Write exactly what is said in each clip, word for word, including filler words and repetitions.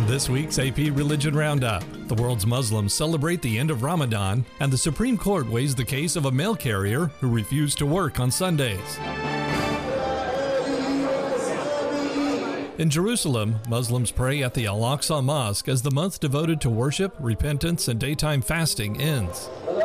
This week's A P Religion Roundup. The world's Muslims celebrate the end of Ramadan, and the Supreme Court weighs the case of a mail carrier who refused to work on Sundays. In Jerusalem, Muslims pray at the Al-Aqsa Mosque as the month devoted to worship, repentance, and daytime fasting ends.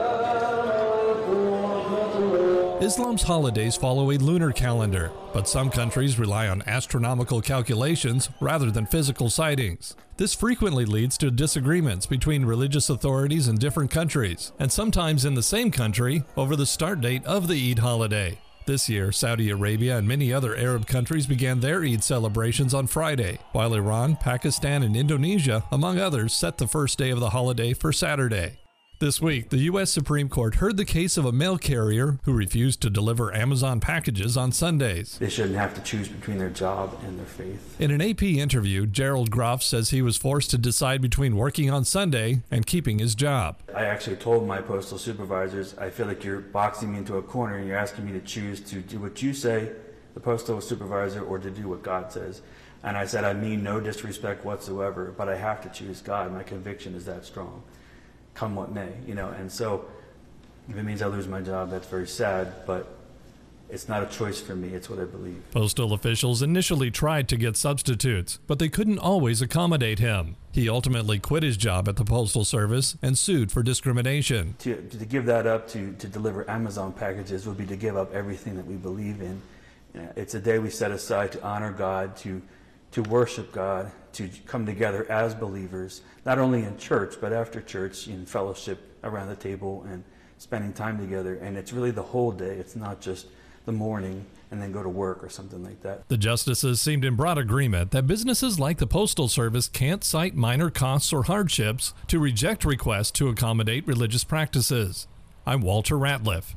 Islam's holidays follow a lunar calendar, but some countries rely on astronomical calculations rather than physical sightings. This frequently leads to disagreements between religious authorities in different countries, and sometimes in the same country, over the start date of the Eid holiday. This year, Saudi Arabia and many other Arab countries began their Eid celebrations on Friday, while Iran, Pakistan, and Indonesia, among others, set the first day of the holiday for Saturday. This week, the U S Supreme Court heard the case of a mail carrier who refused to deliver Amazon packages on Sundays. They shouldn't have to choose between their job and their faith. In an A P interview, Gerald Groff says he was forced to decide between working on Sunday and keeping his job. I actually told my postal supervisors, I feel like you're boxing me into a corner and you're asking me to choose to do what you say, the postal supervisor, or to do what God says. And I said, I mean no disrespect whatsoever, but I have to choose God. My conviction is that strong. Come what may, you know, and so if it means I lose my job, that's very sad, but it's not a choice for me, it's what I believe. Postal officials initially tried to get substitutes, but they couldn't always accommodate him. He ultimately quit his job at the Postal Service and sued for discrimination. To, to give that up to, to deliver Amazon packages would be to give up everything that we believe in. It's a day we set aside to honor God, to to worship God, to come together as believers, not only in church, but after church, in fellowship around the table and spending time together. And it's really the whole day. It's not just the morning and then go to work or something like that. The justices seemed in broad agreement that businesses like the Postal Service can't cite minor costs or hardships to reject requests to accommodate religious practices. I'm Walter Ratliff.